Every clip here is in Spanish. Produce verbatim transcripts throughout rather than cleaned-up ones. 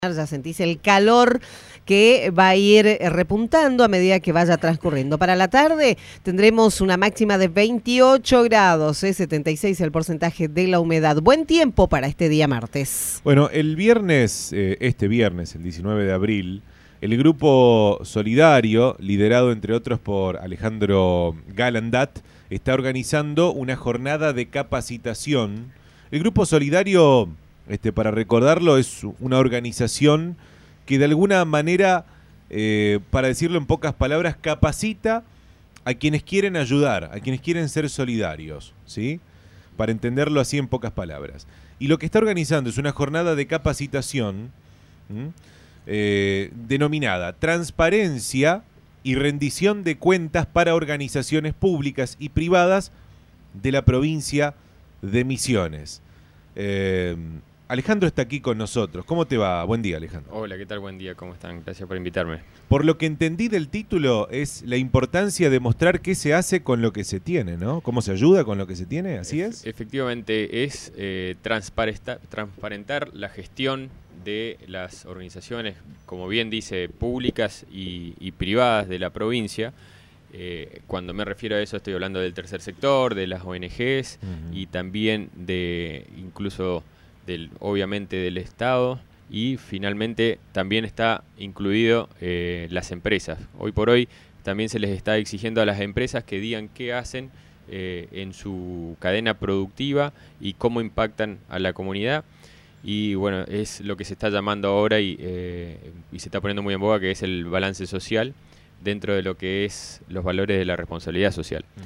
Ya sentís el calor que va a ir repuntando a medida que vaya transcurriendo. Para la tarde tendremos una máxima de veintiocho grados, ¿eh? setenta y seis el porcentaje de la humedad. Buen tiempo para este día martes. Bueno, el viernes, eh, este viernes, el diecinueve de abril, el grupo Solidario, liderado entre otros por Alejandro Galandat, está organizando una jornada de capacitación. El grupo Solidario, este, para recordarlo, es una organización que de alguna manera, eh, para decirlo en pocas palabras, capacita a quienes quieren ayudar, a quienes quieren ser solidarios, ¿sí? Para entenderlo así en pocas palabras. Y lo que está organizando es una jornada de capacitación eh, denominada Transparencia y Rendición de Cuentas para Organizaciones Públicas y Privadas de la provincia de Misiones. Eh, Alejandro está aquí con nosotros. ¿Cómo te va? Buen día, Alejandro. Hola, ¿qué tal? Buen día, ¿cómo están? Gracias por invitarme. Por lo que entendí del título, es la importancia de mostrar qué se hace con lo que se tiene, ¿no? ¿Cómo se ayuda con lo que se tiene? ¿Así es? Efectivamente, es eh, transparentar, transparentar la gestión de las organizaciones, como bien dice, públicas y, y privadas de la provincia. Eh, cuando me refiero a eso estoy hablando del tercer sector, de las O N Ges uh-huh. y también de incluso... Del, obviamente del Estado, y finalmente también está incluido eh, las empresas. Hoy por hoy también se les está exigiendo a las empresas que digan qué hacen eh, en su cadena productiva y cómo impactan a la comunidad. Y bueno, es lo que se está llamando ahora y, eh, y se está poniendo muy en boga, que es el balance social dentro de lo que es los valores de la responsabilidad social. Uh-huh.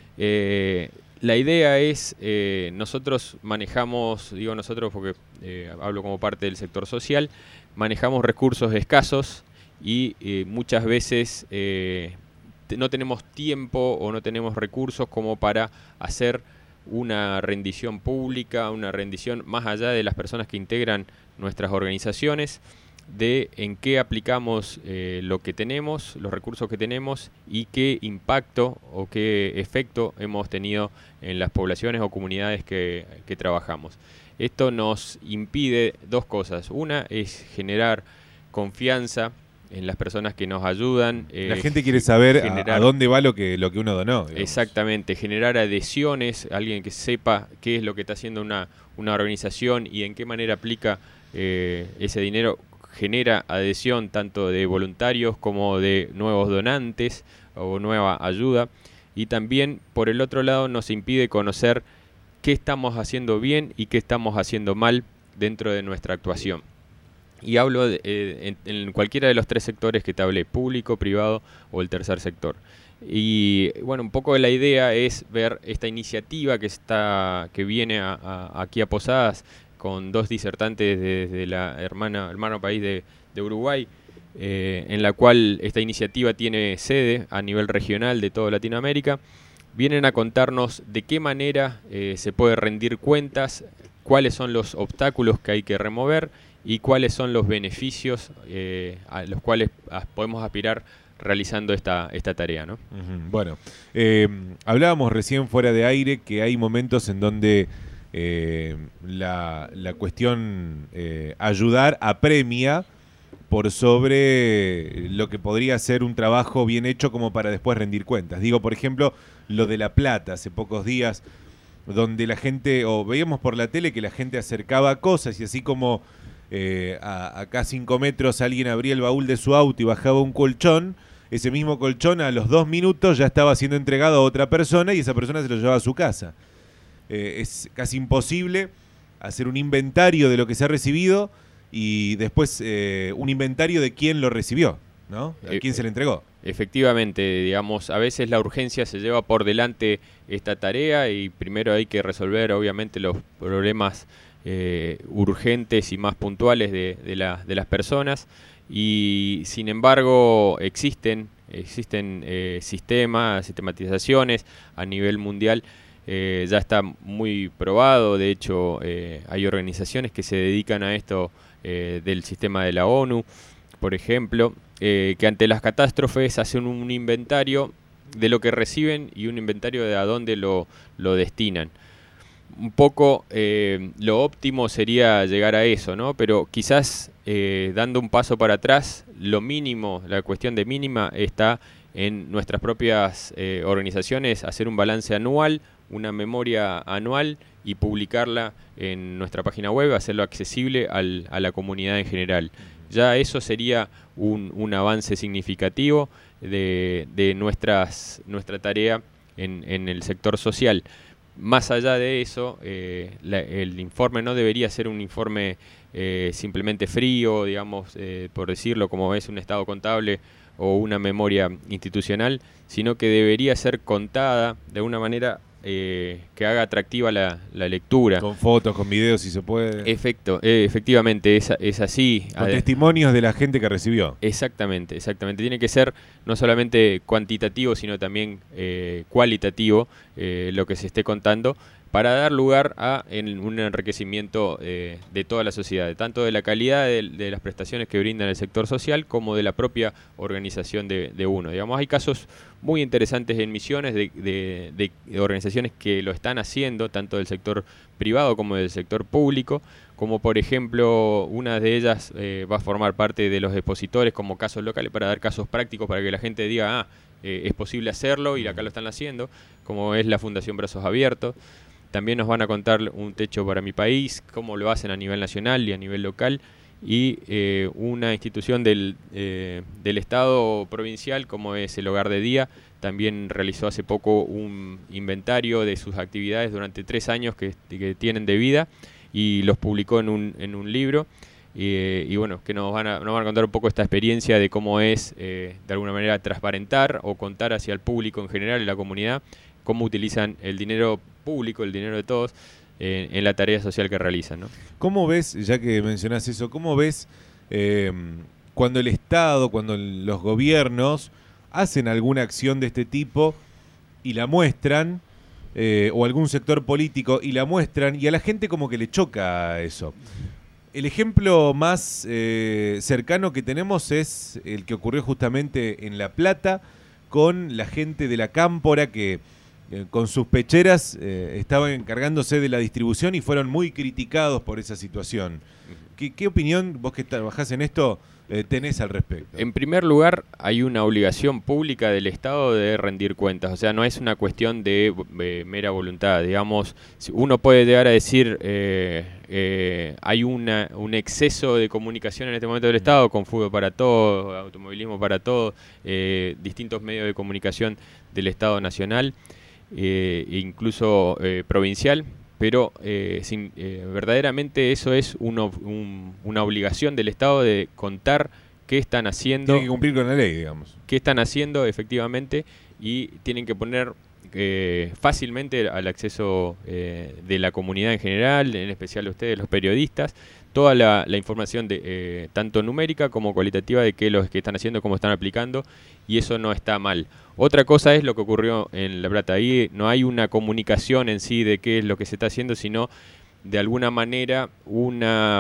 eh, La idea es, eh, nosotros manejamos, digo nosotros porque eh, hablo como parte del sector social, manejamos recursos escasos y eh, muchas veces eh, te, no tenemos tiempo o no tenemos recursos como para hacer una rendición pública, una rendición más allá de las personas que integran nuestras organizaciones, de en qué aplicamos eh, lo que tenemos, los recursos que tenemos y qué impacto o qué efecto hemos tenido en las poblaciones o comunidades que, que trabajamos. Esto nos impide dos cosas. Una es generar confianza en las personas que nos ayudan. Eh, la gente quiere saber generar, a, a dónde va lo que, lo que uno donó. Digamos. Exactamente, generar adhesiones, alguien que sepa qué es lo que está haciendo una, una organización y en qué manera aplica eh, ese dinero. Genera adhesión tanto de voluntarios como de nuevos donantes o nueva ayuda, y también por el otro lado nos impide conocer qué estamos haciendo bien y qué estamos haciendo mal dentro de nuestra actuación. Y hablo de, eh, en, en cualquiera de los tres sectores que te hablé, público, privado o el tercer sector. Y bueno, un poco la idea es ver esta iniciativa que está que viene a, a, aquí a Posadas, con dos disertantes desde de la hermana, hermano país de, de Uruguay, eh, en la cual esta iniciativa tiene sede a nivel regional de toda Latinoamérica. Vienen a contarnos de qué manera eh, se puede rendir cuentas, cuáles son los obstáculos que hay que remover y cuáles son los beneficios eh, a los cuales podemos aspirar realizando esta, esta tarea, ¿no? Uh-huh. Bueno, eh, hablábamos recién fuera de aire que hay momentos en donde Eh, la, la cuestión eh, ayudar apremia por sobre lo que podría ser un trabajo bien hecho como para después rendir cuentas. Digo, por ejemplo, lo de La Plata, hace pocos días, donde la gente, o veíamos por la tele que la gente acercaba cosas y así como eh, a, acá cinco metros alguien abría el baúl de su auto y bajaba un colchón, ese mismo colchón a los dos minutos ya estaba siendo entregado a otra persona y esa persona se lo llevaba a su casa. Eh, es casi imposible hacer un inventario de lo que se ha recibido y después eh, un inventario de quién lo recibió, ¿no? A quién se le entregó. Efectivamente, digamos, a veces la urgencia se lleva por delante esta tarea y primero hay que resolver obviamente los problemas eh, urgentes y más puntuales de, de, la, de las personas, y sin embargo existen, existen eh, sistemas, sistematizaciones a nivel mundial. Eh, ya está muy probado, de hecho eh, hay organizaciones que se dedican a esto eh, del sistema de la ONU, por ejemplo, eh, que ante las catástrofes hacen un inventario de lo que reciben y un inventario de a dónde lo, lo destinan. un poco eh, lo óptimo sería llegar a eso, ¿no? Pero quizás eh, dando un paso para atrás, lo mínimo, la cuestión de mínima está en nuestras propias eh, organizaciones, hacer un balance anual, una memoria anual y publicarla en nuestra página web, hacerlo accesible al, a la comunidad en general. Ya eso sería un, un avance significativo de, de nuestras, nuestra tarea en, en el sector social. Más allá de eso, eh, la, el informe no debería ser un informe eh, simplemente frío, digamos, eh, por decirlo, como es un estado contable o una memoria institucional, sino que debería ser contada de una manera eh, que haga atractiva la, la lectura. Con fotos, con videos, si se puede. Efecto, eh, efectivamente, es, es así. Con testimonios de la gente que recibió. Exactamente, exactamente. Tiene que ser no solamente cuantitativo, sino también eh, cualitativo eh, lo que se esté contando, para dar lugar a en un enriquecimiento eh, de toda la sociedad, tanto de la calidad de, de las prestaciones que brinda el sector social como de la propia organización de, de uno. Digamos, hay casos muy interesantes en Misiones de, de, de, de organizaciones que lo están haciendo, tanto del sector privado como del sector público, como por ejemplo una de ellas eh, va a formar parte de los expositores como casos locales para dar casos prácticos para que la gente diga, ah, eh, es posible hacerlo y acá lo están haciendo, como es la Fundación Brazos Abiertos. También nos van a contar un techo para mi país, cómo lo hacen a nivel nacional y a nivel local, y eh, una institución del, eh, del Estado provincial como es el Hogar de Día, también realizó hace poco un inventario de sus actividades durante tres años que, que tienen de vida y los publicó en un, en un libro. Eh, y bueno, que nos van, a, nos van a contar un poco esta experiencia de cómo es eh, de alguna manera transparentar o contar hacia el público en general, en la comunidad, cómo utilizan el dinero público, el dinero de todos, eh, en la tarea social que realizan, ¿no? ¿Cómo ves, ya que mencionás eso, cómo ves eh, cuando el Estado, cuando los gobiernos hacen alguna acción de este tipo y la muestran, eh, o algún sector político y la muestran, y a la gente como que le choca eso? El ejemplo más eh, cercano que tenemos es el que ocurrió justamente en La Plata con la gente de la Cámpora que eh, con sus pecheras eh, estaban encargándose de la distribución y fueron muy criticados por esa situación. ¿Qué, qué opinión, vos que trabajás en esto, eh, tenés al respecto? En primer lugar, hay una obligación pública del Estado de rendir cuentas. O sea, no es una cuestión de eh, mera voluntad. Digamos, uno puede llegar a decir, eh, eh, hay una, un exceso de comunicación en este momento del Estado, con fútbol para todos, automovilismo para todos, eh, distintos medios de comunicación del Estado nacional, eh, e incluso eh, provincial. Pero eh, sin, eh, verdaderamente eso es uno, un, una obligación del Estado de contar qué están haciendo. Tienen que cumplir con la ley, digamos. Qué están haciendo efectivamente y tienen que poner eh, fácilmente al acceso eh, de la comunidad en general, en especial ustedes, los periodistas, toda la, la información de, eh, tanto numérica como cualitativa de qué los que están haciendo, cómo están aplicando, y eso no está mal. Otra cosa es lo que ocurrió en La Plata. Ahí no hay una comunicación en sí de qué es lo que se está haciendo, sino de alguna manera una,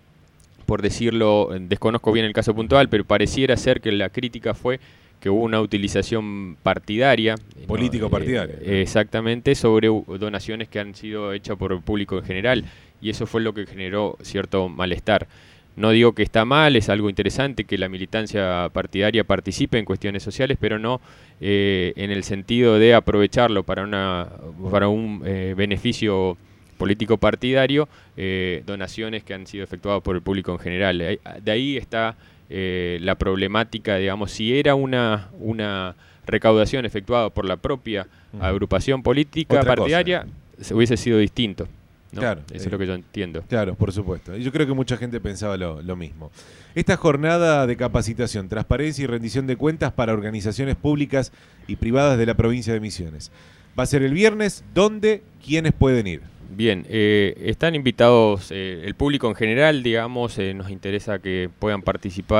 por decirlo, desconozco bien el caso puntual, pero pareciera ser que la crítica fue que hubo una utilización partidaria. Político-partidaria. Eh, exactamente, sobre donaciones que han sido hechas por el público en general, y eso fue lo que generó cierto malestar. No digo que está mal, es algo interesante que la militancia partidaria participe en cuestiones sociales, pero no eh, en el sentido de aprovecharlo para, una, para un eh, beneficio político partidario, eh, donaciones que han sido efectuadas por el público en general. De ahí está eh, la problemática, digamos, si era una, una recaudación efectuada por la propia agrupación política Otra partidaria, cosa. Hubiese sido distinto. ¿No? Claro, eso eh, es lo que yo entiendo. Claro, por supuesto. Y yo creo que mucha gente pensaba lo, lo mismo. Esta jornada de capacitación, transparencia y rendición de cuentas para organizaciones públicas y privadas de la provincia de Misiones. Va a ser el viernes. ¿Dónde? ¿Quiénes pueden ir? Bien, eh, están invitados eh, el público en general, digamos, eh, nos interesa que puedan participar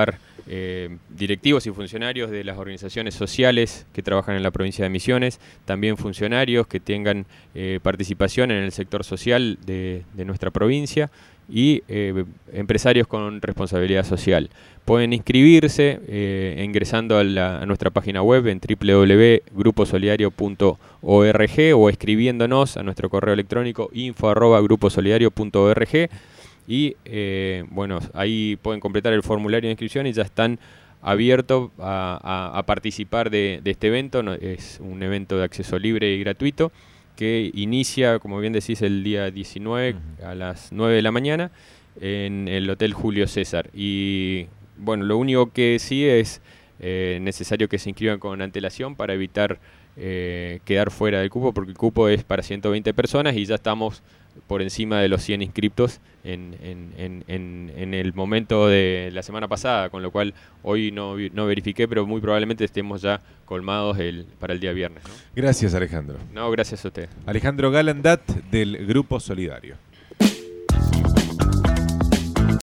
eh, directivos y funcionarios de las organizaciones sociales que trabajan en la provincia de Misiones, también funcionarios que tengan eh, participación en el sector social de, de nuestra provincia y eh, empresarios con responsabilidad social. Pueden inscribirse eh, ingresando a, la, a nuestra página web en w w w punto grupo solidario punto org o escribiéndonos a nuestro correo electrónico info arroba grupo solidario punto org y eh, bueno, ahí pueden completar el formulario de inscripción y ya están abiertos a, a, a participar de, de este evento. No, es un evento de acceso libre y gratuito que inicia, como bien decís, el día diecinueve uh-huh. a las nueve de la mañana en el Hotel Julio César. Y bueno, lo único que sí es eh, necesario que se inscriban con antelación para evitar eh, quedar fuera del cupo, porque el cupo es para ciento veinte personas y ya estamos por encima de los cien inscriptos en, en, en, en, en el momento de la semana pasada, con lo cual hoy no, no verifiqué, pero muy probablemente estemos ya colmados el, para el día viernes, ¿no? Gracias, Alejandro. No, gracias a usted. Alejandro Galandat, del Grupo Solidario.